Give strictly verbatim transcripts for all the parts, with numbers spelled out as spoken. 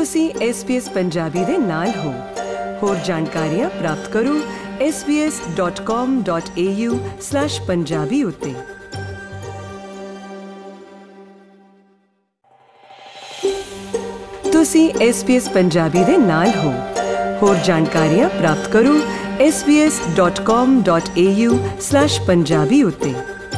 ਤੁਸੀਂ S B S Punjabi ਦੇ ਨਾਲ ਹੋ। ਹੋਰ ਜਾਣਕਾਰੀਆਂ ਪ੍ਰਾਪਤ ਕਰੋ S B S dot com dot A U slash Punjabi ਉੱਤੇ। ਤੁਸੀਂ ਐਸ ਬੀ ਐਸ ਪੰਜਾਬੀ ਦੇ ਨਾਲ ਹੋ। ਹੋਰ ਜਾਣਕਾਰੀਆਂ ਪ੍ਰਾਪਤ ਕਰੋ S B S dot com dot A U slash Punjabi ਉੱਤੇ।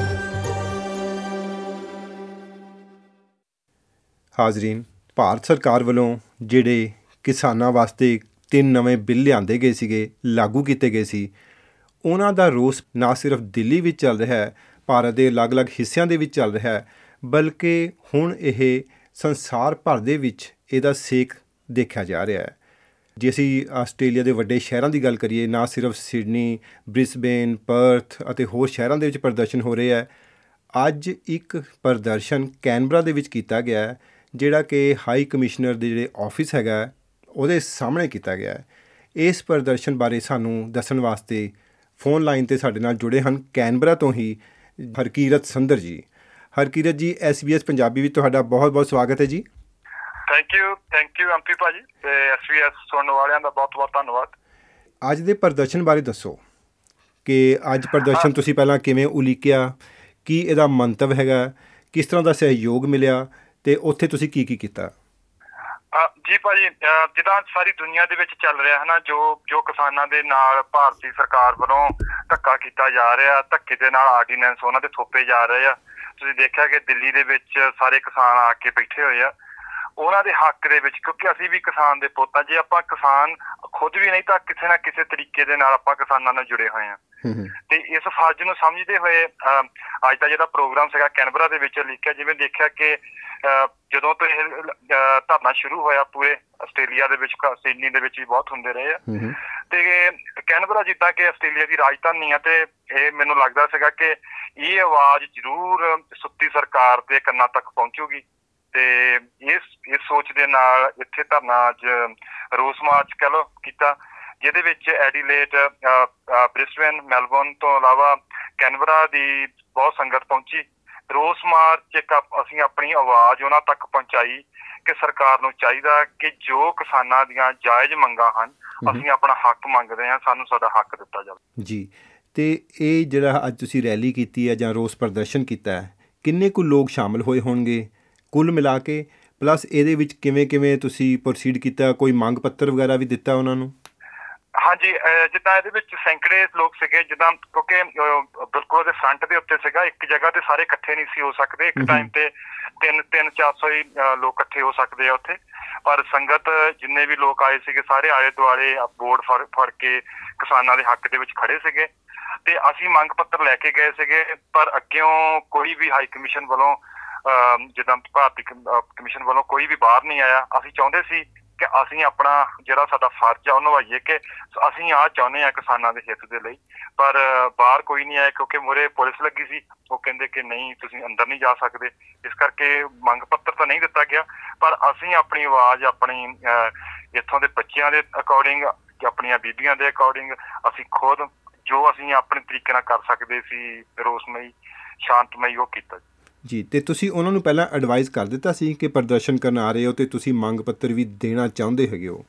ਹਾਜ਼ਰੀਨ, ਭਾਰਤ ਸਰਕਾਰ ਵੱਲੋਂ ਜਿਹੜੇ ਕਿਸਾਨਾਂ ਵਾਸਤੇ ਤਿੰਨ ਨਵੇਂ ਬਿੱਲ ਲਿਆਂਦੇ ਗਏ ਸੀਗੇ, ਲਾਗੂ ਕੀਤੇ ਗਏ ਸੀ, ਉਹਨਾਂ ਦਾ ਰੋਸ ਨਾ ਸਿਰਫ ਦਿੱਲੀ ਵਿੱਚ ਚੱਲ ਰਿਹਾ ਹੈ, ਭਾਰਤ ਦੇ ਅਲੱਗ-ਅਲੱਗ ਹਿੱਸਿਆਂ ਦੇ ਵਿੱਚ ਚੱਲ ਰਿਹਾ ਹੈ, ਬਲਕਿ ਹੁਣ ਇਹ ਸੰਸਾਰ ਭਰ ਦੇ ਵਿੱਚ ਇਹਦਾ ਸੇਕ ਦੇਖਿਆ ਜਾ ਰਿਹਾ ਹੈ। ਜੇ ਅਸੀਂ ਆਸਟ੍ਰੇਲੀਆ ਦੇ ਵੱਡੇ ਸ਼ਹਿਰਾਂ ਦੀ ਗੱਲ ਕਰੀਏ, ਨਾ ਸਿਰਫ ਸਿਡਨੀ, ਬ੍ਰਿਸਬੇਨ, ਪਰਥ ਅਤੇ ਹੋਰ ਸ਼ਹਿਰਾਂ ਦੇ ਵਿੱਚ ਪ੍ਰਦਰਸ਼ਨ ਹੋ ਰਹੇ ਹੈ। ਅੱਜ ਇੱਕ ਪ੍ਰਦਰਸ਼ਨ ਕੈਨਬਰਾ ਦੇ ਵਿੱਚ ਕੀਤਾ ਗਿਆ ਹੈ, ਜਿਹੜਾ ਕਿ ਹਾਈ ਕਮਿਸ਼ਨਰ ਦੇ ਜਿਹੜੇ ਆਫਿਸ ਹੈਗਾ ਉਹਦੇ ਸਾਹਮਣੇ ਕੀਤਾ ਗਿਆ ਹੈ। ਇਸ ਪ੍ਰਦਰਸ਼ਨ ਬਾਰੇ ਸਾਨੂੰ ਦੱਸਣ ਵਾਸਤੇ ਫੋਨ ਲਾਈਨ 'ਤੇ ਸਾਡੇ ਨਾਲ ਜੁੜੇ ਹਨ ਕੈਨਬਰਾ ਤੋਂ ਹੀ ਹਰਕੀਰਤ ਸੰਧਰ ਜੀ। ਹਰਕੀਰਤ ਜੀ, ਐਸ ਬੀ ਐਸ ਪੰਜਾਬੀ ਵਿੱਚ ਤੁਹਾਡਾ ਬਹੁਤ ਬਹੁਤ ਸਵਾਗਤ ਹੈ ਜੀ। Thank you thank you MP ਭਾਜੀ ਤੇ ਐਸ ਬੀ ਐਸ ਸੁਣਨ ਵਾਲਿਆਂ ਦਾ ਬਹੁਤ ਬਹੁਤ ਧੰਨਵਾਦ। ਅੱਜ ਦੇ ਪ੍ਰਦਰਸ਼ਨ ਬਾਰੇ ਦੱਸੋ ਕਿ ਅੱਜ ਪ੍ਰਦਰਸ਼ਨ ਤੁਸੀਂ ਪਹਿਲਾਂ ਕਿਵੇਂ ਉਲੀਕਿਆ, ਕੀ ਇਹਦਾ ਮੰਤਵ ਹੈਗਾ, ਕਿਸ ਤਰ੍ਹਾਂ ਦਾ ਸਹਿਯੋਗ ਮਿਲਿਆ ਤੇ ਉੱਥੇ ਤੁਸੀਂ ਕੀ ਕੀ ਕੀਤਾ? ਜੀ ਭਾਜੀ, ਜਿੱਦਾਂ ਸਾਰੀ ਦੁਨੀਆ ਦੇ ਵਿੱਚ ਚੱਲ ਰਿਹਾ ਹੈ ਨਾ, ਜੋ ਜੋ ਕਿਸਾਨਾਂ ਦੇ ਨਾਲ ਭਾਰਤੀ ਸਰਕਾਰ ਵੱਲੋਂ ਧੱਕਾ ਕੀਤਾ ਜਾ ਰਿਹਾ, ਧੱਕੇ ਦੇ ਨਾਲ ਆਰਡੀਨੈਂਸ ਉਹਨਾਂ ਦੇ ਥੋਪੇ ਜਾ ਰਹੇ ਆ। ਤੁਸੀਂ ਦੇਖਿਆ ਕਿ ਦਿੱਲੀ ਦੇ ਵਿੱਚ ਸਾਰੇ ਕਿਸਾਨ ਆ ਕੇ ਬੈਠੇ ਹੋਏ ਆ ਉਹਨਾਂ ਦੇ ਹੱਕ ਦੇ ਵਿੱਚ, ਕਿਉਂਕਿ ਅਸੀਂ ਵੀ ਕਿਸਾਨ ਦੇ ਪੁੱਤ ਹਾਂ। ਜੇ ਆਪਾਂ ਕਿਸਾਨ ਖੁਦ ਵੀ ਨਹੀਂ ਤਾਂ ਕਿਸੇ ਨਾ ਕਿਸੇ ਤਰੀਕੇ ਦੇ ਨਾਲ ਆਪਾਂ ਕਿਸਾਨਾਂ ਨਾਲ ਜੁੜੇ ਹੋਏ ਹਾਂ। ਤੇ ਇਸ ਫਰਜ਼ ਨੂੰ ਸਮਝਦੇ ਹੋਏ ਅੱਜ ਦਾ ਜਿਹੜਾ ਪ੍ਰੋਗਰਾਮ ਸੀਗਾ ਕੈਨਬਰਾ ਦੇ ਵਿੱਚ ਲਿਖਿਆ, ਜਿਵੇਂ ਦੇਖਿਆ ਕਿ ਜਦੋਂ ਤੋਂ ਇਹ ਧਰਨਾ ਸ਼ੁਰੂ ਹੋਇਆ ਪੂਰੇ ਆਸਟ੍ਰੇਲੀਆ ਦੇ ਵਿੱਚ, ਸਿਡਨੀ ਦੇ ਵਿੱਚ ਵੀ ਬਹੁਤ ਹੁੰਦੇ ਰਹੇ ਆ। ਤੇ ਕੈਨਬਰਾ ਜਿੱਦਾਂ ਕਿ ਆਸਟ੍ਰੇਲੀਆ ਦੀ ਰਾਜਧਾਨੀ ਆ, ਤੇ ਇਹ ਮੈਨੂੰ ਲੱਗਦਾ ਸੀਗਾ ਕਿ ਇਹ ਆਵਾਜ਼ ਜ਼ਰੂਰ ਸੁੱਤੀ ਸਰਕਾਰ ਦੇ ਕੰਨਾਂ ਤੱਕ ਪਹੁੰਚੂਗੀ। ਤੇ ਇਸ ਇਸ ਸੋਚ ਦੇ ਨਾਲ ਇੱਥੇ ਧਰਨਾ ਅੱਜ ਰੋਸ ਮਾਰਚ ਕਹਿ ਲਓ ਕੀਤਾ, ਜਿਹਦੇ ਵਿੱਚ ਐਡੀਲੇਟ, ਬ੍ਰਿਸਬੇਨ, ਮੈਲਬੌਰਨ ਤੋਂ ਇਲਾਵਾ ਕੈਨਬਰਾ ਦੀ ਬਹੁਤ ਸੰਗਤ ਪਹੁੰਚੀ। ਰੋਸ ਮਾਰਚ ਇੱਕ ਅਸੀਂ ਆਪਣੀ ਆਵਾਜ਼ ਉਹਨਾਂ ਤੱਕ ਪਹੁੰਚਾਈ ਕਿ ਸਰਕਾਰ ਨੂੰ ਚਾਹੀਦਾ ਕਿ ਜੋ ਕਿਸਾਨਾਂ ਦੀਆਂ ਜਾਇਜ਼ ਮੰਗਾਂ ਹਨ, ਅਸੀਂ ਆਪਣਾ ਹੱਕ ਮੰਗਦੇ ਹਾਂ, ਸਾਨੂੰ ਸਾਡਾ ਹੱਕ ਦਿੱਤਾ ਜਾਵੇ ਜੀ। ਤੇ ਇਹ ਜਿਹੜਾ ਅੱਜ ਤੁਸੀਂ ਰੈਲੀ ਕੀਤੀ ਹੈ ਜਾਂ ਰੋਸ ਪ੍ਰਦਰਸ਼ਨ ਕੀਤਾ ਹੈ, ਕਿੰਨੇ ਕੁ ਲੋਕ ਸ਼ਾਮਲ ਹੋਏ ਹੋਣਗੇ ਕੁੱਲ ਮਿਲਾ ਕੇ? ਪਲੱਸ ਇਹਦੇ ਵਿੱਚ ਕਿਵੇਂ ਕਿਵੇਂ ਤੁਸੀਂ ਪ੍ਰੋਸੀਡ ਕੀਤਾ? ਕੋਈ ਮੰਗ ਪੱਤਰ ਵਗੈਰਾ ਵੀ ਦਿੱਤਾ ਉਹਨਾਂ ਨੂੰ? ਹਾਂਜੀ, ਜਿੱਦਾਂ ਇਹਦੇ ਵਿੱਚ ਸੈਂਕੜੇ ਲੋਕ ਸੀਗੇ, ਜਿੱਦਾਂ ਕਿਉਂਕਿ ਬਿਲਕੁਲ ਉਹਦੇ ਫਰੰਟ ਦੇ ਉੱਤੇ ਸੀਗਾ, ਇੱਕ ਜਗ੍ਹਾ ਤੇ ਸਾਰੇ ਇਕੱਠੇ ਨਹੀਂ ਸੀ ਹੋ ਸਕਦੇ ਇੱਕ ਟਾਈਮ ਤੇ। ਤਿੰਨ ਤਿੰਨ ਚਾਰ ਸੌ ਹੀ ਲੋਕ ਇਕੱਠੇ ਹੋ ਸਕਦੇ ਆ ਉੱਥੇ, ਪਰ ਸੰਗਤ ਜਿੰਨੇ ਵੀ ਲੋਕ ਆਏ ਸੀਗੇ ਸਾਰੇ ਆਲੇ ਦੁਆਲੇ ਬੋਰਡ ਫੜ ਫੜ ਕੇ ਕਿਸਾਨਾਂ ਦੇ ਹੱਕ ਦੇ ਵਿੱਚ ਖੜੇ ਸੀਗੇ। ਤੇ ਅਸੀਂ ਮੰਗ ਪੱਤਰ ਲੈ ਕੇ ਗਏ ਸੀਗੇ, ਪਰ ਅੱਗਿਓਂ ਕੋਈ ਵੀ ਹਾਈ ਕਮਿਸ਼ਨ ਵੱਲੋਂ, ਜਿੱਦਾਂ ਭਾਰਤੀ ਕਮਿਸ਼ਨ ਵੱਲੋਂ ਕੋਈ ਵੀ ਬਾਹਰ ਨਹੀਂ ਆਇਆ। ਅਸੀਂ ਚਾਹੁੰਦੇ ਸੀ ਕਿ ਅਸੀਂ ਆਪਣਾ ਜਿਹੜਾ ਸਾਡਾ ਫਰਜ਼ ਆ ਉਹ ਨਿਭਾਈਏ, ਕਿ ਅਸੀਂ ਆਹ ਚਾਹੁੰਦੇ ਹਾਂ ਕਿਸਾਨਾਂ ਦੇ ਹਿੱਤ ਦੇ ਲਈ, ਪਰ ਬਾਹਰ ਕੋਈ ਨਹੀਂ ਆਇਆ ਕਿਉਂਕਿ ਮੂਹਰੇ ਪੁਲਿਸ ਲੱਗੀ ਸੀ। ਉਹ ਕਹਿੰਦੇ ਕਿ ਨਹੀਂ, ਤੁਸੀਂ ਅੰਦਰ ਨਹੀਂ ਜਾ ਸਕਦੇ, ਇਸ ਕਰਕੇ ਮੰਗ ਪੱਤਰ ਤਾਂ ਨਹੀਂ ਦਿੱਤਾ ਗਿਆ। ਪਰ ਅਸੀਂ ਆਪਣੀ ਆਵਾਜ਼ ਆਪਣੀ ਇੱਥੋਂ ਦੇ ਬੱਚਿਆਂ ਦੇ ਅਕੋਰਡਿੰਗ, ਆਪਣੀਆਂ ਬੀਬੀਆਂ ਦੇ ਅਕੋਰਡਿੰਗ, ਅਸੀਂ ਖੁਦ ਜੋ ਅਸੀਂ ਆਪਣੇ ਤਰੀਕੇ ਨਾਲ ਕਰ ਸਕਦੇ ਸੀ ਰੋਸਮਈ, ਸ਼ਾਂਤਮਈ, ਉਹ ਕੀਤਾ ਜੀ। ਤੇ ਤੁਸੀਂ ਉਹਨਾਂ ਨੂੰ ਪਹਿਲਾਂ ਐਡਵਾਈਜ਼ ਕਰ ਦਿੱਤਾ ਸੀ ਕਿ ਪ੍ਰਦਰਸ਼ਨ ਕਰਨ ਆ ਰਹੇ ਹੋ ਤੇ ਤੁਸੀਂ ਮੰਗ ਪੱਤਰ ਵੀ ਦੇਣਾ ਚਾਹੁੰਦੇ ਹੈਗੇ ਹੋ?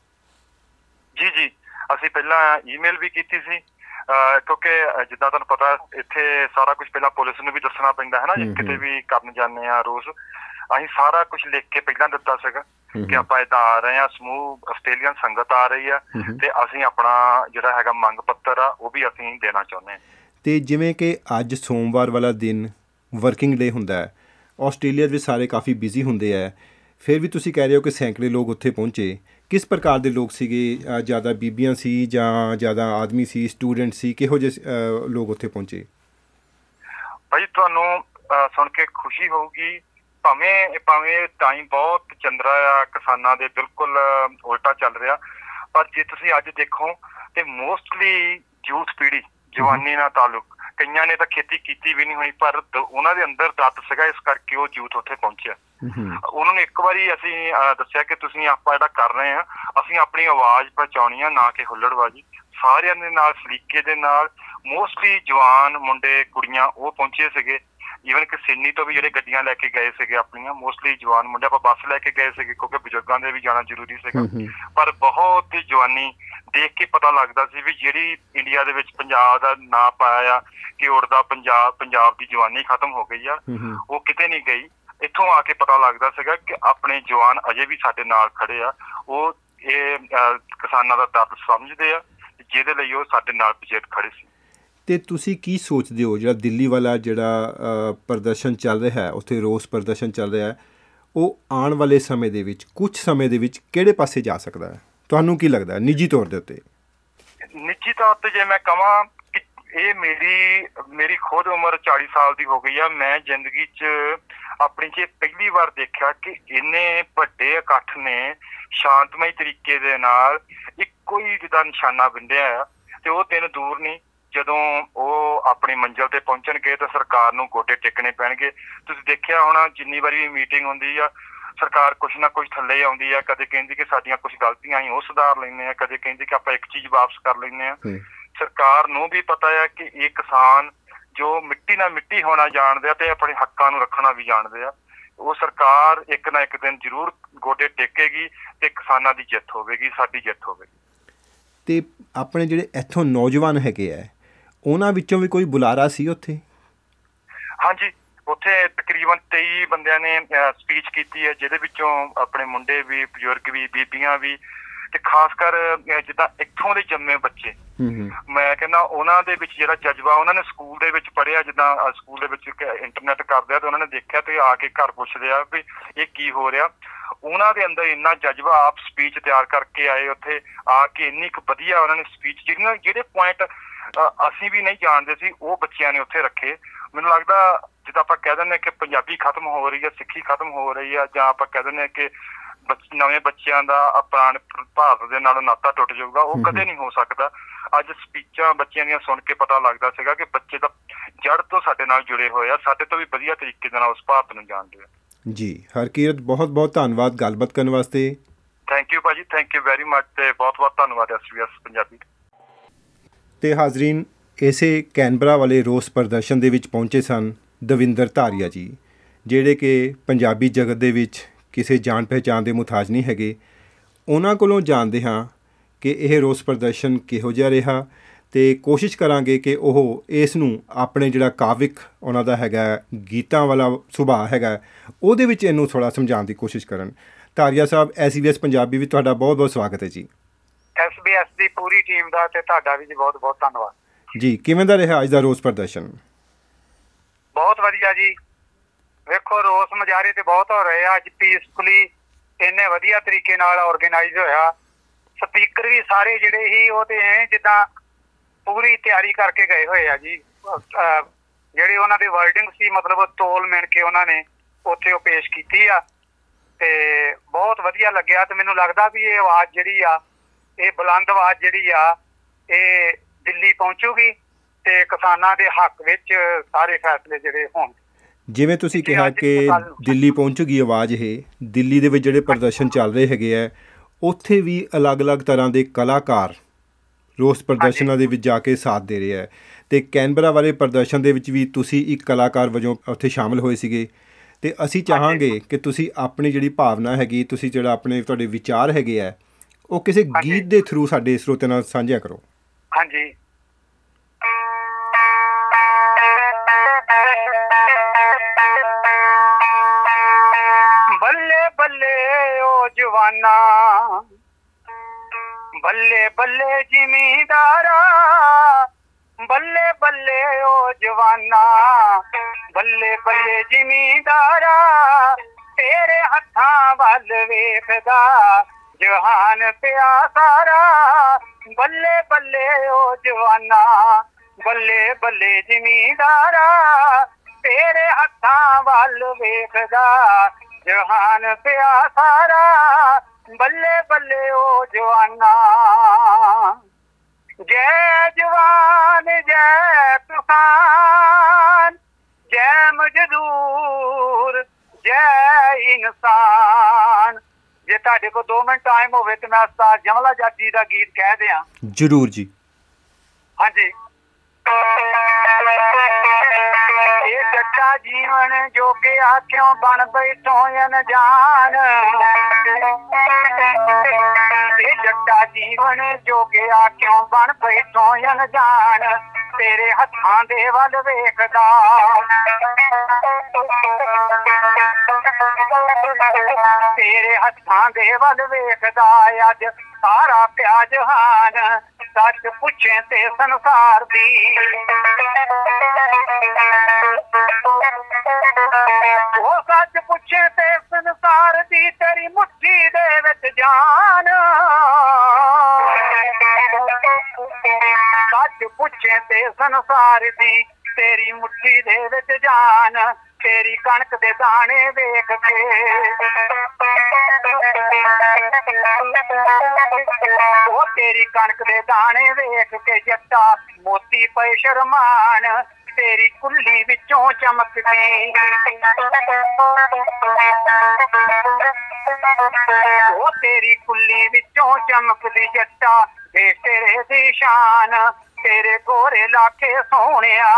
ਜੀ ਜੀ, ਅਸੀਂ ਪਹਿਲਾਂ ਈਮੇਲ ਵੀ ਕੀਤੀ ਸੀ, ਕਿਉਂਕਿ ਜਿੱਦਾਂ ਤੁਹਾਨੂੰ ਪਤਾ ਇੱਥੇ ਸਾਰਾ ਕੁਛ ਪਹਿਲਾਂ ਪੁਲਿਸ ਨੂੰ ਵੀ ਦੱਸਣਾ ਪੈਂਦਾ ਹੈ ਨਾ, ਜੇ ਕਿਤੇ ਵੀ ਕਰਨ ਜਾਂਦੇ ਹਾਂ ਰੋਜ਼। ਅਸੀਂ ਸਾਰਾ ਕੁਛ ਲਿਖ ਕੇ ਪਹਿਲਾਂ ਦਿੱਤਾ ਸੀਗਾ ਕਿ ਆਪਾਂ ਏਦਾਂ ਆ ਰਹੇ ਹਾਂ, ਸਮੂਹ ਆਸਟ੍ਰੇਲੀਅਨ ਸੰਗਤ ਆ ਰਹੀ ਆ, ਤੇ ਅਸੀਂ ਆਪਣਾ ਜਿਹੜਾ ਹੈਗਾ ਮੰਗ ਪੱਤਰ ਆ ਉਹ ਵੀ ਅਸੀਂ ਦੇਣਾ ਚਾਹੁੰਦੇ ਹਾਂ। ਤੇ ਜਿਵੇਂ ਕਿ ਅੱਜ ਸੋਮਵਾਰ ਵਾਲਾ ਦਿਨ ਵਰਕਿੰਗ ਡੇ ਹੁੰਦਾ ਹੈ, ਆਸਟ੍ਰੇਲੀਆ ਵਿੱਚ ਸਾਰੇ ਕਾਫੀ ਬਿਜ਼ੀ ਹੁੰਦੇ ਹੈ, ਫਿਰ ਵੀ ਤੁਸੀਂ ਕਹਿ ਰਹੇ ਹੋ ਕਿ ਸੈਂਕੜੇ ਲੋਕ ਉੱਥੇ ਪਹੁੰਚੇ। ਕਿਸ ਪ੍ਰਕਾਰ ਦੇ ਲੋਕ ਸੀਗੇ? ਜ਼ਿਆਦਾ ਬੀਬੀਆਂ ਸੀ ਜਾਂ ਜ਼ਿਆਦਾ ਆਦਮੀ ਸੀ, ਸਟੂਡੈਂਟ ਸੀ? ਕਿਹੋ ਜਿਹੇ ਲੋਕ ਉੱਥੇ ਪਹੁੰਚੇ? ਭਾਈ ਤੁਹਾਨੂੰ ਸੁਣ ਕੇ ਖੁਸ਼ੀ ਹੋਊਗੀ, ਭਾਵੇਂ ਭਾਵੇਂ ਟਾਈਮ ਬਹੁਤ ਚੰਦਰਾ ਆ, ਕਿਸਾਨਾਂ ਦੇ ਬਿਲਕੁਲ ਉਲਟਾ ਚੱਲ ਰਿਹਾ, ਪਰ ਜੇ ਤੁਸੀਂ ਅੱਜ ਦੇਖੋ ਤੇ ਮੋਸਟਲੀ ਯੂਥ ਪੀੜ੍ਹੀ, ਜਵਾਨੀ ਨਾਲ ਤਾਲੁਕ, ਕਈਆਂ ਨੇ ਤਾਂ ਖੇਤੀ ਕੀਤੀ ਵੀ ਨਹੀਂ ਹੋਣੀ, ਪਰ ਉਹਨਾਂ ਦੇ ਅੰਦਰ ਦਰਦ ਸੀਗਾ, ਇਸ ਕਰਕੇ ਉਹ ਯੂਥ ਉੱਥੇ ਪਹੁੰਚਿਆ। ਉਹਨਾਂ ਨੂੰ ਇੱਕ ਵਾਰੀ ਅਸੀਂ ਦੱਸਿਆ ਕਿ ਤੁਸੀਂ ਆਪਾਂ ਜਿਹੜਾ ਕਰ ਰਹੇ ਹਾਂ, ਅਸੀਂ ਆਪਣੀ ਆਵਾਜ਼ ਪਹੁੰਚਾਉਣੀ ਆ, ਨਾ ਕਿ ਹੁੱਲੜਬਾਜ਼ੀ। ਸਾਰਿਆਂ ਦੇ ਨਾਲ ਸਲੀਕੇ ਦੇ ਨਾਲ, ਮੋਸਟਲੀ ਜਵਾਨ ਮੁੰਡੇ ਕੁੜੀਆਂ ਉਹ ਪਹੁੰਚੇ ਸੀਗੇ, ਈਵਨ ਕਿ ਸਿੰਨੀ ਤੋਂ ਵੀ ਜਿਹੜੇ ਗੱਡੀਆਂ ਲੈ ਕੇ ਗਏ ਸੀਗੇ ਆਪਣੀਆਂ, ਮੋਸਟਲੀ ਜਵਾਨ ਮੁੰਡੇ, ਆਪਾਂ ਬੱਸ ਲੈ ਕੇ ਗਏ ਸੀਗੇ ਕਿਉਂਕਿ ਬਜ਼ੁਰਗਾਂ ਦੇ ਵੀ ਜਾਣਾ ਜ਼ਰੂਰੀ ਸੀਗਾ। ਪਰ ਬਹੁਤ ਹੀ ਜਵਾਨੀ ਦੇਖ ਕੇ ਪਤਾ ਲੱਗਦਾ ਸੀ ਵੀ ਜਿਹੜੀ ਇੰਡੀਆ ਦੇ ਵਿੱਚ ਪੰਜਾਬ ਦਾ ਨਾਂ ਪਾਇਆ ਆ ਕਿ ਉੜਦਾ ਪੰਜਾਬ, ਪੰਜਾਬ ਦੀ ਜਵਾਨੀ ਖਤਮ ਹੋ ਗਈ ਆ, ਉਹ ਕਿਤੇ ਨਹੀਂ ਗਈ। ਇੱਥੋਂ ਆ ਕੇ ਪਤਾ ਲੱਗਦਾ ਸੀਗਾ ਕਿ ਆਪਣੇ ਜਵਾਨ ਅਜੇ ਵੀ ਸਾਡੇ ਨਾਲ ਖੜੇ ਆ, ਉਹ ਇਹ ਕਿਸਾਨਾਂ ਦਾ ਦਰਦ ਸਮਝਦੇ ਆ, ਜਿਹਦੇ ਲਈ ਉਹ ਸਾਡੇ ਨਾਲ ਵਿਜੇਤ ਖੜੇ ਸੀ। ਅਤੇ ਤੁਸੀਂ ਕੀ ਸੋਚਦੇ ਹੋ ਜਿਹੜਾ ਦਿੱਲੀ ਵਾਲਾ ਜਿਹੜਾ ਪ੍ਰਦਰਸ਼ਨ ਚੱਲ ਰਿਹਾ ਹੈ, ਉੱਥੇ ਰੋਸ ਪ੍ਰਦਰਸ਼ਨ ਚੱਲ ਰਿਹਾ ਹੈ, ਉਹ ਆਉਣ ਵਾਲੇ ਸਮੇਂ ਦੇ ਵਿੱਚ, ਕੁਛ ਸਮੇਂ ਦੇ ਵਿੱਚ ਕਿਹੜੇ ਪਾਸੇ ਜਾ ਸਕਦਾ ਹੈ? ਤੁਹਾਨੂੰ ਕੀ ਲੱਗਦਾ ਨਿੱਜੀ ਤੌਰ ਦੇ ਉੱਤੇ? ਨਿੱਜੀ ਤੌਰ ਤੇ ਜੇ ਮੈਂ ਕਹਾਂ ਕਿ ਇਹ ਮੇਰੀ ਮੇਰੀ ਖੁਦ ਉਮਰ ਚਾਲੀ ਸਾਲ ਦੀ ਹੋ ਗਈ ਆ, ਮੈਂ ਜ਼ਿੰਦਗੀ 'ਚ ਆਪਣੀ 'ਚ ਪਹਿਲੀ ਵਾਰ ਦੇਖਿਆ ਕਿ ਇੰਨੇ ਵੱਡੇ ਇਕੱਠ ਨੇ ਸ਼ਾਂਤਮਈ ਤਰੀਕੇ ਦੇ ਨਾਲ ਇੱਕੋ ਹੀ ਜਿੱਦਾਂ ਨਿਸ਼ਾਨਾ ਵਿੰਨਿਆ ਆ, ਤੇ ਉਹ ਦਿਨ ਦੂਰ ਨਹੀਂ ਜਦੋਂ ਉਹ ਆਪਣੀ ਮੰਜ਼ਿਲ ਤੇ ਪਹੁੰਚਣਗੇ ਤਾਂ ਸਰਕਾਰ ਨੂੰ ਗੋਡੇ ਟੇਕਣੇ ਪੈਣਗੇ। ਤੁਸੀਂ ਦੇਖਿਆ ਹੋਣਾ ਜਿੰਨੀ ਵਾਰੀ ਵੀ ਮੀਟਿੰਗ ਹੁੰਦੀ ਆ, ਸਰਕਾਰ ਕੁਛ ਨਾ ਕੁਛ ਥੱਲੇ ਆਉਂਦੀ ਆ, ਕਦੇ ਕਹਿੰਦੀ ਕਿ ਸਾਡੀਆਂ ਕੁਛ ਗਲਤੀਆਂ ਸੀ ਉਹ ਸੁਧਾਰ ਲੈਂਦੇ ਆ, ਕਦੇ ਕਹਿੰਦੀ ਕਿ ਆਪਾਂ ਇੱਕ ਚੀਜ਼ ਵਾਪਸ ਕਰ ਲੈਂਦੇ ਆ। ਸਰਕਾਰ ਨੂੰ ਵੀ ਪਤਾ ਆ ਕਿ ਇਹ ਕਿਸਾਨ ਜੋ ਮਿੱਟੀ ਨਾਲ ਮਿੱਟੀ ਹੋਣਾ ਜਾਣਦੇ ਆ ਤੇ ਆਪਣੇ ਹੱਕਾਂ ਨੂੰ ਰੱਖਣਾ ਵੀ ਜਾਣਦੇ ਆ, ਉਹ ਸਰਕਾਰ ਇੱਕ ਨਾ ਇੱਕ ਦਿਨ ਜ਼ਰੂਰ ਗੋਡੇ ਟੇਕੇਗੀ ਤੇ ਕਿਸਾਨਾਂ ਦੀ ਜਿੱਤ ਹੋਵੇਗੀ, ਸਾਡੀ ਜਿੱਤ ਹੋਵੇਗੀ। ਤੇ ਆਪਣੇ ਜਿਹੜੇ ਇੱਥੋਂ ਨੌਜਵਾਨ ਹੈਗੇ ਆ, ਉਹਨਾਂ ਵਿੱਚੋਂ ਵੀ ਕੋਈ ਬੁਲਾਰਾ ਸੀ ਉੱਥੇ? ਹਾਂਜੀ, ਉੱਥੇ ਤਕਰੀਬਨ ਤੇਈ ਬੰਦਿਆਂ ਨੇ ਸਪੀਚ ਕੀਤੀ ਹੈ, ਜਿਹਦੇ ਵਿੱਚੋਂ ਆਪਣੇ ਮੁੰਡੇ ਵੀ, ਬਜ਼ੁਰਗ ਵੀ, ਬੀਬੀਆਂ ਵੀ, ਤੇ ਖਾਸ ਕਰ ਜਿੱਦਾਂ ਇੱਥੋਂ ਦੇ ਜੰਮੇ ਬੱਚੇ, ਮੈਂ ਕਹਿੰਦਾ ਉਹਨਾਂ ਦੇ ਵਿੱਚ ਜਿਹੜਾ ਜਜ਼ਬਾ, ਉਹਨਾਂ ਨੇ ਸਕੂਲ ਦੇ ਵਿੱਚ ਪੜ੍ਹਿਆ, ਜਿੱਦਾਂ ਸਕੂਲ ਦੇ ਵਿੱਚ ਇੰਟਰਨੈਟ ਕਰਦੇ ਆ ਤੇ ਉਹਨਾਂ ਨੇ ਦੇਖਿਆ ਤੇ ਆ ਕੇ ਘਰ ਪੁੱਛਦੇ ਆ ਵੀ ਇਹ ਕੀ ਹੋ ਰਿਹਾ। ਉਹਨਾਂ ਦੇ ਅੰਦਰ ਇੰਨਾ ਜਜ਼ਬਾ, ਆਪ ਸਪੀਚ ਤਿਆਰ ਕਰਕੇ ਆਏ ਉੱਥੇ ਆ ਕੇ, ਇੰਨੀ ਕੁ ਵਧੀਆ ਉਹਨਾਂ ਨੇ ਸਪੀਚ, ਜਿਹੜੀਆਂ ਜਿਹੜੇ ਪੁਆਇੰਟ ਅਸੀਂ ਵੀ ਨਹੀਂ ਜਾਣਦੇ ਸੀ ਉਹ ਬੱਚਿਆਂ ਨੇ ਉੱਥੇ ਰੱਖੇ। ਮੈਨੂੰ ਲੱਗਦਾ ਜਿੱਦਾਂ ਆਪਾਂ ਕਹਿ ਦਿੰਦੇ ਕਿ ਪੰਜਾਬੀ ਖਤਮ ਹੋ ਰਹੀ ਹੈ, ਸਿੱਖੀ ਖਤਮ ਹੋ ਰਹੀ ਆ, ਜਾਂ ਆਪਾਂ ਕਹਿ ਦਿੰਦੇ ਕਿ ਨਵੇਂ ਬੱਚਿਆਂ ਦਾ ਪੁਰਾਣੇ ਭਾਰਤ ਦੇ ਨਾਲ ਨਾਤਾ ਟੁੱਟ ਜਾਊਗਾ, ਉਹ ਕਦੇ ਨਹੀਂ ਹੋ ਸਕਦਾ। ਅੱਜ ਸਪੀਚਾਂ ਬੱਚਿਆਂ ਦੀਆਂ ਸੁਣ ਕੇ ਪਤਾ ਲੱਗਦਾ ਸੀਗਾ ਕਿ ਬੱਚੇ ਤਾਂ ਜੜ ਤੋਂ ਸਾਡੇ ਨਾਲ ਜੁੜੇ ਹੋਏ ਆ, ਸਾਡੇ ਤੋਂ ਵੀ ਵਧੀਆ ਤਰੀਕੇ ਦੇ ਨਾਲ ਉਸ ਭਾਰਤ ਨੂੰ ਜਾਣਦੇ ਆ। ਜੀ ਹਰਕੀਰਤ, ਬਹੁਤ ਬਹੁਤ ਧੰਨਵਾਦ ਗੱਲਬਾਤ ਕਰਨ ਵਾਸਤੇ। ਥੈਂਕ ਯੂ ਭਾਜੀ, ਥੈਂਕ ਯੂ ਵੈਰੀ ਮਚ, ਤੇ ਬਹੁਤ ਬਹੁਤ ਧੰਨਵਾਦ ਐਸ ਬੀ ਐਸ ਪੰਜਾਬੀ। ਤੇ ਹਾਜ਼ਰੀਨ, ਇਸੇ ਕੈਨਬਰਾ ਵਾਲੇ ਰੋਸ ਪ੍ਰਦਰਸ਼ਨ ਦੇ ਵਿੱਚ ਪਹੁੰਚੇ ਸਨ ਦਵਿੰਦਰ ਧਾਰੀਆ ਜੀ, ਜਿਹੜੇ ਕਿ ਪੰਜਾਬੀ ਜਗਤ ਦੇ ਵਿੱਚ ਕਿਸੇ ਜਾਣ ਪਹਿਚਾਣ ਦੇ ਮੁਹਤਾਜ ਨਹੀਂ ਹੈਗੇ। ਉਹਨਾਂ ਕੋਲੋਂ ਜਾਣਦੇ ਹਾਂ ਕਿ ਇਹ ਰੋਸ ਪ੍ਰਦਰਸ਼ਨ ਕਿਹੋ ਜਿਹਾ ਰਿਹਾ, ਅਤੇ ਕੋਸ਼ਿਸ਼ ਕਰਾਂਗੇ ਕਿ ਉਹ ਇਸ ਨੂੰ ਆਪਣੇ ਜਿਹੜਾ ਕਾਵਿਕ ਉਹਨਾਂ ਦਾ ਹੈਗਾ, ਗੀਤਾਂ ਵਾਲਾ ਸੁਭਾਅ ਹੈਗਾ, ਉਹਦੇ ਵਿੱਚ ਇਹਨੂੰ ਥੋੜ੍ਹਾ ਸਮਝਾਉਣ ਦੀ ਕੋਸ਼ਿਸ਼ ਕਰਨ। Dharia Sahib, S B S Punjabi ਵਿੱਚ ਤੁਹਾਡਾ ਬਹੁਤ ਬਹੁਤ ਸਵਾਗਤ ਹੈ ਜੀ। ਐਸ ਬੀ ਐਸ ਦੀ ਪੂਰੀ ਟੀਮ ਦਾ ਤੇ ਤੁਹਾਡਾ ਵੀ ਜੀ ਬਹੁਤ ਬਹੁਤ ਧੰਨਵਾਦ ਜੀ। ਕਿਵੇਂ ਦਾ ਰਿਹਾ ਅੱਜ ਦਾ ਰੋਸ ਪ੍ਰਦਰਸ਼ਨ? ਬਹੁਤ ਵਧੀਆ ਜੀ। ਵੇਖੋ, ਰੋਸ ਮੁਜ਼ਾਹਰੇ ਤੇ ਬਹੁਤ ਹੋ ਰਹੇ ਆ, ਅੱਜ ਪੀਸਫੁਲੀ ਇੰਨੇ ਵਧੀਆ ਤਰੀਕੇ ਨਾਲ ਆਰਗੇਨਾਈਜ਼ ਹੋਇਆ। ਸਪੀਕਰ ਵੀ ਸਾਰੇ ਜਿਹੜੇ ਸੀ ਉਹ ਤੇ ਐ ਜਿੱਦਾਂ ਪੂਰੀ ਤਿਆਰੀ ਕਰਕੇ ਗਏ ਹੋਏ ਆ ਜੀ। ਜਿਹੜੇ ਉਹਨਾਂ ਦੀ ਵਰਡਿੰਗ ਸੀ, ਮਤਲਬ ਤੋਲ ਮਿਣ ਕੇ ਉਹਨਾਂ ਨੇ ਉੱਥੇ ਉਹ ਪੇਸ਼ ਕੀਤੀ ਆ, ਤੇ ਬਹੁਤ ਵਧੀਆ ਲੱਗਿਆ। ਤੇ ਮੈਨੂੰ ਲੱਗਦਾ ਵੀ ਇਹ ਆਵਾਜ਼ ਜਿਹੜੀ ਆ, ਇਹ ਬੁਲੰਦ ਆਵਾਜ਼ ਜਿਹੜੀ ਆ, ਇਹ ਦਿੱਲੀ ਪਹੁੰਚੂਗੀ ਤੇ ਕਿਸਾਨਾਂ ਦੇ ਹੱਕ ਵਿੱਚ ਸਾਰੇ ਫੈਸਲੇ ਜਿਹੜੇ ਹੋਣ। ਜਿਵੇਂ ਤੁਸੀਂ ਕਿਹਾ ਕਿ ਦਿੱਲੀ ਪਹੁੰਚੂਗੀ ਆਵਾਜ਼, ਇਹ ਦਿੱਲੀ ਦੇ ਵਿੱਚ ਜਿਹੜੇ ਪ੍ਰਦਰਸ਼ਨ ਚੱਲ ਰਹੇ ਹੈਗੇ ਆ, ਉੱਥੇ ਵੀ ਅਲੱਗ-ਅਲੱਗ ਤਰ੍ਹਾਂ ਦੇ ਕਲਾਕਾਰ ਰੋਸ ਪ੍ਰਦਰਸ਼ਨਾਂ ਦੇ ਵਿੱਚ ਜਾ ਕੇ ਸਾਥ ਦੇ ਰਹੇ ਹੈ, ਅਤੇ ਕੈਨਬਰਾ ਵਾਲੇ ਪ੍ਰਦਰਸ਼ਨ ਦੇ ਵਿੱਚ ਵੀ ਤੁਸੀਂ ਇੱਕ ਕਲਾਕਾਰ ਵਜੋਂ ਉੱਥੇ ਸ਼ਾਮਿਲ ਹੋਏ ਸੀਗੇ। ਅਤੇ ਅਸੀਂ ਚਾਹਾਂਗੇ ਕਿ ਤੁਸੀਂ ਆਪਣੀ ਜਿਹੜੀ ਭਾਵਨਾ ਹੈਗੀ, ਤੁਸੀਂ ਜਿਹੜਾ ਆਪਣੇ ਤੁਹਾਡੇ ਵਿਚਾਰ ਹੈਗੇ ਆ, ਉਹ ਕਿਸੇ ਗੀਤ ਦੇ ਥਰੂ ਸਾਡੇ ਸਰੋਤਿਆਂ ਨਾਲ ਸਾਂਝਿਆ ਕਰੋ। ਹਾਂਜੀ। ਬੱਲੇ ਬੱਲੇ ਓ ਜਵਾਨਾ, ਬੱਲੇ ਬੱਲੇ ਜ਼ਿਮੀਂਦਾਰਾ, ਬੱਲੇ ਬੱਲੇ ਓ ਜਵਾਨਾ, ਬੱਲੇ ਬੱਲੇ ਜ਼ਿਮੀਂਦਾਰਾ, ਤੇਰੇ ਹੱਥਾਂ ਵੱਲ ਵੇਖਦਾ ਜਹਾਨ ਪਿਆ ਸਾਰਾ। ਬੱਲੇ ਬੱਲੇ ਓ ਜਵਾਨਾ, ਬੱਲੇ ਬੱਲੇ ਜ਼ਿਮੀਂਦਾਰਾ, ਤੇਰੇ ਹੱਥਾਂ ਵੱਲ ਵੇਖਦਾ ਜਹਾਨ ਪਿਆ ਸਾਰਾ। ਬੱਲੇ ਬੱਲੇ ਓ ਜਵਾਨਾ। ਜੈ ਜਵਾਨ ਜੈ ਕਿਸਾਨ, ਜੈ ਮਜ਼ਦੂਰ ਜੈ ਇਨਸਾਨ। ਜੇ ਤੁਹਾਡੇ ਕੋਲ ਦੋ ਮਿੰਟ ਟਾਈਮ ਹੋਵੇ ਤੇ ਮੈਂ ਉਸਤਾਦ ਜਮਲਾ ਜੱਟ ਜੀ ਦਾ ਗੀਤ ਕਹਿ ਦਿਆਂ। ਜ਼ਰੂਰ ਜੀ। ਹਾਂਜੀ। ਇੱਕ ਜੱਟਾ ਜੀਵਨ ਜੋਗਿਆ ਕਿਉਂ ਬਣ ਬੈਠੋ ਅਣਜਾਣ ਵੇ ਜੱਟਾ ਜੀਵਨ ਜੋਗਿਆ ਕਿਉਂ ਬਣ ਬੈਠੋ ਅਣਜਾਣ ਤੇਰੇ ਹੱਥਾਂ ਦੇ ਵੱਲ ਵੇਖਦਾ ਤੇਰੇ ਹੱਥਾਂ ਦੇ ਵੱਲ ਵੇਖਦਾ ਅੱਜ ਸਾਰਾ ਪਿਆ ਜਹਾਨ ਸੱਚ ਪੁੱਛੇ ਤੇ ਸੰਸਾਰ ਦੀ ਉਹ ਸੱਚ ਪੁੱਛੇ ਤੇ ਸੰਸਾਰ ਦੀ ਤੇਰੀ ਮੁੱਠੀ ਦੇ ਵਿੱਚ ਜਾਨ ਸੱਚ ਪੁੱਛੇ ਤੇ ਸੰਸਾਰ ਦੀ ਤੇਰੀ ਮੁੱਠੀ ਦੇ ਵਿੱਚ ਜਾਨ ਤੇਰੀ ਕਣਕ ਦੇ ਦਾਣੇ ਵੇਖ ਕੇ ਉਹ ਤੇਰੀ ਕਣਕ ਦੇ ਦਾਣੇ ਵੇਖ ਕੇ ਜੱਟਾ ਮੋਤੀ ਪਏ ਸ਼ਰਮਾਨ ਤੇਰੀ ਕੁੱਲੀ ਵਿੱਚੋਂ ਚਮਕਦੀ ਉਹ ਤੇਰੀ ਕੁੱਲੀ ਵਿੱਚੋਂ ਚਮਕਦੀ ਜੱਟਾ ਵੇ ਤੇਰੇ ਦੀ ਸ਼ਾਨ ਤੇਰੇ ਗੋਰੇ ਲਾਖੇ ਸੋਹਣਿਆ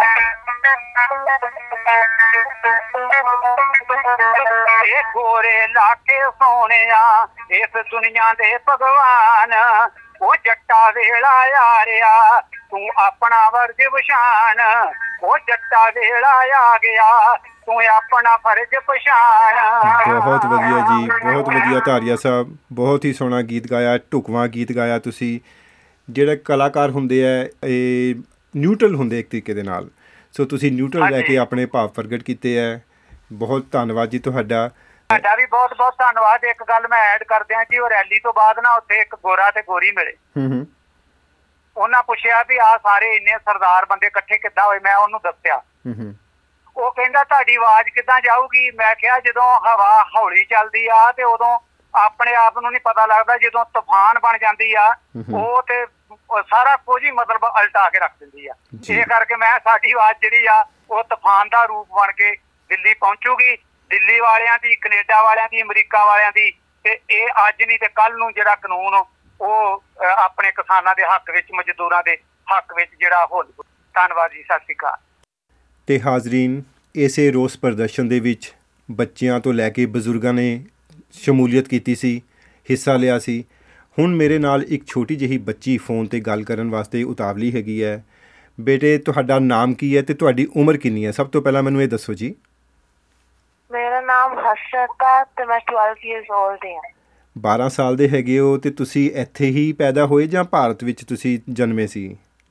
ਇਹ ਗੋਰੇ ਲਾਖੇ ਸੋਹਣਿਆ ਇਸ ਦੁਨੀਆ ਦੇ ਭਗਵਾਨ ਉਹ ਜੱਟਾ ਵੇਲਾ ਯਾਰਿਆ ਤੂੰ ਆਪਣਾ ਵਰਜ ਪਛਾਣ ਉਹ ਜੱਟਾ ਵੇਲਾ ਆ ਗਿਆ ਤੂੰ ਆਪਣਾ ਫਰਜ਼ ਪਛਾਣ ਬਹੁਤ ਵਧੀਆ ਜੀ ਬਹੁਤ ਵਧੀਆ ਧਾਰੀਆ ਸਾਹਿਬ ਬਹੁਤ ਹੀ ਸੋਹਣਾ ਗੀਤ ਗਾਇਆ ਢੁਕਵਾਂ ਗੀਤ ਗਾਇਆ ਤੁਸੀਂ ਜਿਹੜੇ ਕਲਾਕਾਰ ਹੁੰਦੇ ਆ ਇਹ ਨਿਊਟਰਲ ਹੁੰਦੇ ਇੱਕ ਤਰੀਕੇ ਦੇ ਨਾਲ ਸੋ ਤੁਸੀਂ ਨਿਊਟਰਲ ਲੈ ਕੇ ਆਪਣੇ ਭਾਵ ਪ੍ਰਗਟ ਕੀਤੇ ਹੈ ਬਹੁਤ ਧੰਨਵਾਦ ਜੀ ਤੁਹਾਡਾ ਤੁਹਾਡਾ ਵੀ ਬਹੁਤ ਬਹੁਤ ਧੰਨਵਾਦ ਇੱਕ ਗੱਲ ਮੈਂ ਐਡ ਕਰ ਦਿਆਂ ਜੀ ਉਹ ਰੈਲੀ ਤੋਂ ਬਾਅਦ ਨਾ ਉੱਥੇ ਇੱਕ ਗੋਰਾ ਤੇ ਗੋਰੀ ਮਿਲੇ ਹੂੰ ਹੂੰ ਉਹਨਾਂ ਪੁੱਛਿਆ ਵੀ ਆ ਸਾਰੇ ਇੰਨੇ ਸਰਦਾਰ ਬੰਦੇ ਇਕੱਠੇ ਕਿੱਦਾਂ ਹੋਏ ਮੈਂ ਉਹਨੂੰ ਦੱਸਿਆ ਹੂੰ ਹੂੰ ਉਹ ਕਹਿੰਦਾ ਤੁਹਾਡੀ ਆਵਾਜ਼ ਕਿੱਦਾਂ ਜਾਊਗੀ ਮੈਂ ਕਿਹਾ ਜਦੋਂ ਹਵਾ ਹੌਲੀ ਚੱਲਦੀ ਆ ਤੇ ਉਦੋਂ ਆਪਣੇ ਆਪ ਨੂੰ ਨਹੀਂ ਪਤਾ ਲੱਗਦਾ ਜਦੋਂ ਤੂਫਾਨ ਬਣ ਜਾਂਦੀ ਆ ਉਹ ਤੇ ਸਾਰਾ ਕੁਝ ਹੀ ਮਤਲਬ ਉਲਟਾ ਕੇ ਰੱਖ ਦਿੰਦੀ ਆ ਇਹ ਕਰਕੇ ਮੈਂ ਸਾਡੀ ਆਵਾਜ਼ ਜਿਹੜੀ ਆ ਉਹ ਤੂਫਾਨ ਦਾ ਰੂਪ ਬਣ ਕੇ ਦਿੱਲੀ ਪਹੁੰਚੂਗੀ ਦਿੱਲੀ ਵਾਲਿਆਂ ਦੀ ਕੈਨੇਡਾ ਵਾਲਿਆਂ ਦੀ ਅਮਰੀਕਾ ਵਾਲਿਆਂ ਦੀ ਤੇ ਇਹ ਅੱਜ ਨਹੀਂ ਤੇ ਕੱਲ ਨੂੰ ਜਿਹੜਾ ਕਾਨੂੰਨ ਉਹ ਆਪਣੇ ਕਿਸਾਨਾਂ ਦੇ ਹੱਕ ਵਿੱਚ ਮਜ਼ਦੂਰਾਂ ਦੇ ਹੱਕ ਵਿੱਚ ਜਿਹੜਾ ਹੋ ਧੰਨਵਾਦ ਜੀ ਸਤਿ ਸ਼੍ਰੀ ਅਕਾਲ ਤੇ ਹਾਜ਼ਰੀਨ ਇਸੇ ਰੋਸ ਪ੍ਰਦਰਸ਼ਨ ਦੇ ਵਿੱਚ ਬੱਚਿਆਂ ਤੋਂ ਲੈ ਕੇ ਬਜ਼ੁਰਗਾਂ ਨੇ ਸ਼ਮੂਲੀਅਤ ਕੀਤੀ ਸੀ ਹਿੱਸਾ ਲਿਆ ਸੀ ਹੁਣ ਮੇਰੇ ਨਾਲ ਇੱਕ ਛੋਟੀ ਜਿਹੀ ਬੱਚੀ ਫੋਨ 'ਤੇ ਗੱਲ ਕਰਨ ਵਾਸਤੇ ਉਤਾਵਲੀ ਹੈਗੀ ਹੈ ਬੇਟੇ ਤੁਹਾਡਾ ਨਾਮ ਕੀ ਹੈ ਅਤੇ ਤੁਹਾਡੀ ਉਮਰ ਕਿੰਨੀ ਹੈ ਸਭ ਤੋਂ ਪਹਿਲਾਂ ਮੈਨੂੰ ਇਹ ਦੱਸੋ ਜੀ ਮੇਰਾ ਨਾਮ ਹਰਸ਼ਤ ਹੈ ਅਤੇ ਮੈਂ ਟਵੈਲਵ ਈਅਰਸ ਓਲਡ ਹਾਂ ਬਾਰਾਂ ਸਾਲ ਦੇ ਹੈਗੇ ਹੋ ਅਤੇ ਤੁਸੀਂ ਇੱਥੇ ਹੀ ਪੈਦਾ ਹੋਏ ਜਾਂ ਭਾਰਤ ਵਿੱਚ ਤੁਸੀਂ ਜਨਮੇ ਸੀ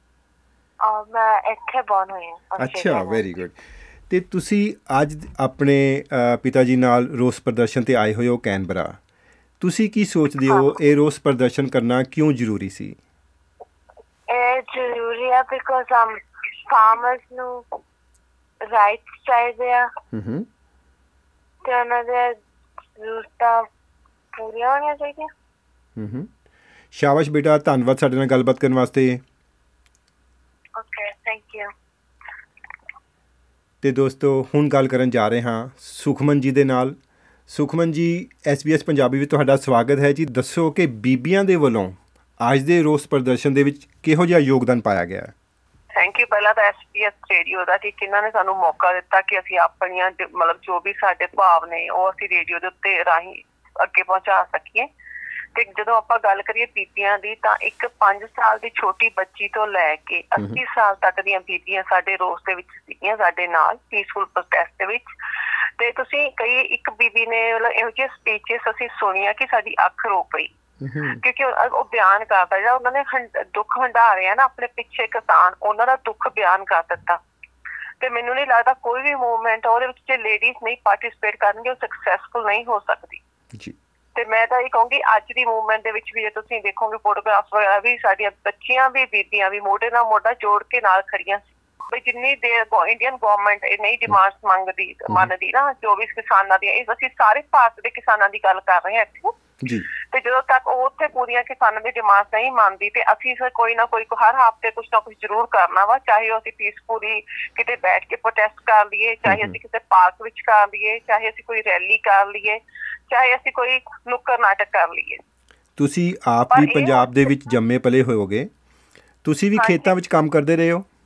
ਮੈਂ ਇੱਥੇ ਬੌਰਨ ਹੋਈ ਹਾਂ ਅੱਛਾ ਵੈਰੀ ਗੁੱਡ ਅਤੇ ਤੁਸੀਂ ਅੱਜ ਆਪਣੇ ਪਿਤਾ ਜੀ ਨਾਲ ਰੋਸ ਪ੍ਰਦਰਸ਼ਨ 'ਤੇ ਆਏ ਹੋਏ ਹੋ ਕੈਨਬਰਾ ਤੁਸੀਂ ਕੀ ਸੋਚਦੇ ਹੋ ਇਹ ਰੋਸ ਪ੍ਰਦਰਸ਼ਨ ਕਰਨਾ ਕਿਉਂ ਜ਼ਰੂਰੀ ਸੀ ਇਹ ਜ਼ਰੂਰੀ ਹੈ ਬਿਕੋਜ਼ ਹਮ ਫਾਰਮਰਸ ਨੂੰ ਰਾਈਟਸ ਚਾਹੀਦੇ ਆ ਤੇ ਉਹਨਾਂ ਦੇ ਜ਼ਰੂਰਤਾਂ ਪੂਰੀਆਂ ਹੋਣੀਆਂ ਚਾਹੀਦੀਆਂ ਸ਼ਾਬਾਸ਼ ਬੇਟਾ ਧੰਨਵਾਦ ਸਾਡੇ ਨਾਲ ਗੱਲਬਾਤ ਕਰਨ ਵਾਸਤੇ ਓਕੇ ਥੈਂਕ ਯੂ ਅਤੇ ਦੋਸਤੋ ਹੁਣ ਗੱਲ ਕਰਨ ਜਾ ਰਹੇ ਹਾਂ ਸੁਖਮਨ ਜੀ ਦੇ ਨਾਲ ਸੁਖਮਨ ਜੀ ਐਸ ਬੀ ਐਸ ਪੰਜਾਬੀ ਵਿੱਚ ਤੁਹਾਡਾ ਸਵਾਗਤ ਹੈ ਜੀ ਦੱਸੋ ਕਿ ਬੀਬੀਆਂ ਦੇ ਵੱਲੋਂ ਅੱਜ ਦੇ ਰੋਸ ਪ੍ਰਦਰਸ਼ਨ ਦੇ ਵਿੱਚ ਕਿਹੋ ਜਿਹਾ ਯੋਗਦਾਨ ਪਾਇਆ ਗਿਆ ਹੈ ਥੈਂਕ ਯੂ ਪਹਿਲਾਂ ਤਾਂ ਐਸ ਬੀ ਐਸ ਰੇਡੀਓ ਦਾ ਕਿ ਕਿਹਨਾਂ ਨੇ ਸਾਨੂੰ ਮੌਕਾ ਦਿੱਤਾ ਕਿ ਅਸੀਂ ਆਪਣੀਆਂ ਮਤਲਬ ਜੋ ਵੀ ਸਾਡੇ ਭਾਵ ਨੇ ਉਹ ਅਸੀਂ ਰੇਡੀਓ ਦੇ ਉੱਤੇ ਰਾਹੀਂ ਅੱਗੇ ਪਹੁੰਚਾ ਸਕੀਏ ਤੇ ਜਦੋਂ ਆਪਾਂ ਗੱਲ ਕਰੀਏ ਬੀਬੀਆਂ ਦੀ ਤਾਂ ਇੱਕ ਪੰਜ ਸਾਲ ਦੀ ਛੋਟੀ ਬੱਚੀ ਤੋਂ ਲੈ ਕੇ ਅੱਸੀ ਸਾਲ ਤੱਕ ਦੀਆਂ ਬੀਬੀਆਂ ਸਾਡੇ ਰੋਸ ਦੇ ਵਿੱਚ ਸੀਗੀਆਂ ਸਾਡੇ ਨਾਲ ਪੀਸਫੁਲ ਪ੍ਰੋਟੈਸਟ ਦੇ ਵਿੱਚ ਤੇ ਤੁਸੀਂ ਕਈ ਇੱਕ ਬੀਬੀ ਨੇ ਮਤਲਬ ਇਹੋ ਜਿਹੇ ਸਪੀਚਸ ਅਸੀਂ ਸੁਣੀਆਂ ਕਿ ਸਾਡੀ ਅੱਖ ਰੋ ਪਈ ਕਿਉਂਕਿ ਉਹ ਬਿਆਨ ਕਰਦਾ ਜਿਹੜਾ ਉਹਨਾਂ ਨੇ ਦੁੱਖ ਹੰਢਾ ਰਹੇ ਆ ਨਾ ਆਪਣੇ ਪਿੱਛੇ ਕਿਸਾਨ ਉਹਨਾਂ ਦਾ ਦੁੱਖ ਬਿਆਨ ਕਰ ਦਿੱਤਾ ਤੇ ਮੈਨੂੰ ਨਹੀਂ ਲੱਗਦਾ ਕੋਈ ਵੀ ਮੂਵਮੈਂਟ ਉਹਦੇ ਵਿੱਚ ਜੇ ਲੇਡੀਜ਼ ਨਹੀਂ ਪਾਰਟੀਸਪੇਟ ਕਰਨਗੇ ਉਹ ਸਕਸੈਸਫੁਲ ਨਹੀਂ ਹੋ ਸਕਦੀ ਤੇ ਮੈਂ ਤਾਂ ਇਹ ਕਹੂੰਗੀ ਅੱਜ ਦੀ ਮੂਵਮੈਂਟ ਦੇ ਵਿੱਚ ਵੀ ਜੇ ਤੁਸੀਂ ਦੇਖੋਗੇ ਫੋਟੋਗ੍ਰਾਫ ਵਗੈਰਾ ਵੀ ਸਾਡੀਆਂ ਬੱਚੀਆਂ ਵੀ ਬੀਬੀਆਂ ਵੀ ਮੋਢੇ ਨਾਲ ਮੋਢਾ ਜੋੜ ਕੇ ਨਾਲ ਖੜੀਆਂ ਸੀ ਬਈ ਜਿੰਨੀ ਦੇਰ ਇੰਡੀਅਨ ਗਵਰਨਮੈਂਟ ਇਹ ਨਹੀਂ ਡਿਮਾਂਡਸ ਮੰਗਦੀ ਮੰਨਦੀ ਨਾ ਜੋ ਵੀ ਕਿਸਾਨਾਂ ਦੀਆਂ ਇਹ ਅਸੀਂ ਸਾਰੇ ਭਾਰਤ ਦੇ ਕਿਸਾਨਾਂ ਦੀ ਗੱਲ ਕਰ ਰਹੇ ਹਾਂ ਇੱਥੇ ਜੀ ਤੇ ਜਦੋਂ ਤੱਕ ਉਹ ਉੱਥੇ ਪੂਰੀਆਂ ਕਿਸਾਨਾਂ ਦੀ ਡਿਮਾਂਡ ਨਹੀਂ ਮੰਨਦੀ ਤੇ ਅਸੀਂ ਫਿਰ ਕੋਈ ਨਾ ਕੋਈ ਹਰ ਹਫ਼ਤੇ ਕੁਛ ਨਾ ਕੁਛ ਜ਼ਰੂਰ ਕਰਨਾ ਵਾ ਚਾਹੇ ਉਹ ਅਸੀਂ ਪੀਸਫੁਲੀ ਕਿਤੇ ਬੈਠ ਕੇ ਪ੍ਰੋਟੈਸਟ ਕਰ ਲਈਏ ਚਾਹੇ ਅਸੀਂ ਕਿਤੇ ਪਾਰਕ ਵਿੱਚ ਕਰ ਲਈਏ ਚਾਹੇ ਅਸੀਂ ਕੋਈ ਰੈਲੀ ਕਰ ਲਈਏ ਚਾਹੇ ਅਸੀਂ ਕੋਈ ਨੁੱਕਰ ਨਾਟਕ ਕਰ ਲਈਏ ਤੁਸੀਂ ਆਪ ਵੀ ਪੰਜਾਬ ਦੇ ਵਿੱਚ ਜੰਮੇ ਪਲੇ ਹੋਵੋਗੇ ਤੁਸੀਂ ਵੀ ਖੇਤਾਂ ਵਿੱਚ ਕੰਮ ਕਰਦੇ ਰਹੇ ਹੋ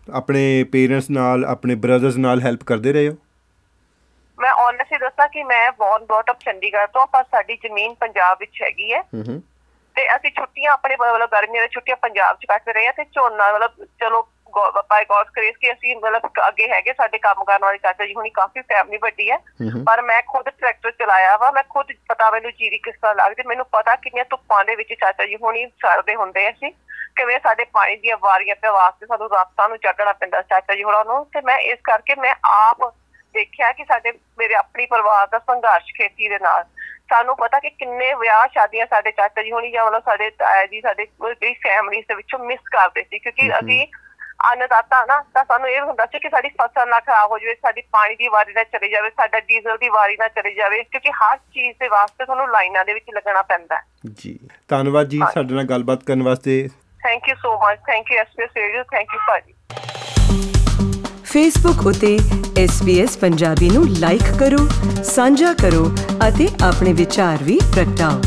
ਆਪਣੇ ਪੇਰੈਂਟਸ ਨਾਲ, ਆਪਣੇ ਬ੍ਰਦਰਸ ਨਾਲ ਹੈਲਪ ਕਰਦੇ ਰਹੇ ਹੋ? ਮੈਂ ਓਨੈਸਟਲੀ ਦੱਸਾਂ ਕਿ ਮੈਂ ਬੌਰਨ ਬ੍ਰੌਟ ਅਪ ਚੰਡੀਗੜ੍ਹ ਤੋਂ, ਪਰ ਸਾਡੀ ਜ਼ਮੀਨ ਪੰਜਾਬ ਵਿੱਚ ਹੈਗੀ ਹੈ ਤੇ ਅਸੀਂ ਛੁੱਟੀਆਂ ਆਪਣੇ ਮਤਲਬ ਗਰਮੀਆਂ ਦੀਆਂ ਛੁੱਟੀਆਂ ਪੰਜਾਬ 'ਚ ਕੱਟ ਰਹੇ ਹਾਂ ਤੇ ਝੋਨਾ ਮਤਲਬ ਚਲੋ ਬਾਈ ਗॉड ਗ੍ਰੇਸ ਕਿ ਅਸੀਂ ਮਤਲਬ ਅੱਗੇ ਹੈਗੇ, ਸਾਡੇ ਕੰਮ ਕਰਨ ਵਾਲੇ ਚਾਚਾ ਜੀ ਹੁਣੀ ਕਾਫੀ ਫੈਮਿਲੀ ਵੱਡੀ ਹੈ, ਪਰ ਮੈਂ ਖੁਦ ਟਰੈਕਟਰ ਚਲਾਇਆ ਵਾ, ਮੈਂ ਖੁਦ ਪਤਾ ਮੈਨੂੰ ਜੀਰੀ ਕਿਸ ਤਰ੍ਹਾਂ ਲੱਗਦੀ, ਮੈਨੂੰ ਪਤਾ ਕਿੰਨੀਆਂ ਧੁੱਪਾਂ ਦੇ ਵਿੱਚ ਚਾਚਾ ਜੀ ਹੁਣੀ ਸੜਦੇ ਹੁੰਦੇ ਅਸੀਂ, ਕਿਵੇਂ ਸਾਡੇ ਪਾਣੀ ਦੀਆਂ ਵਾਰੀਆਂ ਤੇ ਵਾਸਤੇ ਸਾਨੂੰ ਰਾਤਾਂ ਨੂੰ ਚੜ੍ਹਨਾ ਪੈਂਦਾ ਚਾਚਾ ਜੀ ਹੋਰਾਂ ਨੂੰ। ਤੇ ਮੈਂ ਇਸ ਕਰਕੇ ਮੈਂ ਆਪ ਦੇਖਿਆ ਕਿ ਸਾਡੇ ਮੇਰੇ ਆਪਣੀ ਪਰਿਵਾਰ ਦਾ ਸੰਘਰਸ਼ ਖੇਤੀ ਦੇ ਨਾਲ, ਸਾਨੂੰ ਪਤਾ ਕਿ ਕਿੰਨੇ ਵਿਆਹ ਸ਼ਾਦੀਆਂ ਸਾਡੇ ਚਾਚਾ ਜੀ ਹੋਣੀ ਜਾਂ ਮਤਲਬ ਸਾਡੇ ਤਾਇਆ ਜੀ ਸਾਡੇ ਜਿਹੜੀ ਫੈਮਿਲੀ ਦੇ ਵਿੱਚੋਂ ਮਿਸ ਕਰਦੇ ਸੀ, ਕਿਉਂਕਿ ਅਸੀਂ ਅੰਨਦਾਤਾ ਨਾ, ਤਾਂ ਸਾਨੂੰ ਇਹ ਹੁੰਦਾ ਸੀ ਕਿ ਸਾਡੀ ਫਸਲ ਨਾ ਖਰਾਬ ਹੋ ਜਾਵੇ, ਸਾਡੀ ਪਾਣੀ ਦੀ ਵਾਰੀ ਨਾ ਚਲੀ ਜਾਵੇ, ਸਾਡਾ ਡੀਜ਼ਲ ਦੀ ਵਾਰੀ ਨਾ ਚਲੀ ਜਾਵੇ, ਕਿਉਂਕਿ ਹਰ ਚੀਜ਼ ਦੇ ਵਾਸਤੇ ਸਾਨੂੰ ਲਾਈਨਾਂ ਦੇ ਵਿੱਚ ਲੱਗਣਾ ਪੈਂਦਾ। ਜੀ ਧੰਨਵਾਦ ਜੀ ਸਾਡੇ ਨਾਲ ਗੱਲਬਾਤ ਕਰਨ ਵਾਸਤੇ। Thank you so much. Thank you S B S radio. Thank you ਭਾਜੀ। ਫੇਸਬੁੱਕ ਉਤੇ ਐਸ ਬੀ ਐਸ ਪੰਜਾਬੀ ਨੂੰ ਲਾਈਕ ਕਰੋ, ਸਾਂਝਾ ਕਰੋ ਅਤੇ ਆਪਣੇ ਵਿਚਾਰ ਵੀ ਪ੍ਰਗਟਾਓ।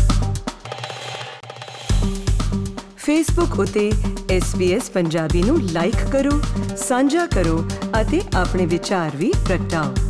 ਫੇਸਬੁੱਕ ਉਤੇ ਐਸ ਬੀ ਐਸ ਪੰਜਾਬੀ ਨੂੰ ਲਾਈਕ ਕਰੋ, ਸਾਂਝਾ ਕਰੋ ਅਤੇ ਆਪਣੇ ਵਿਚਾਰ ਵੀ ਪ੍ਰਗਟਾਓ।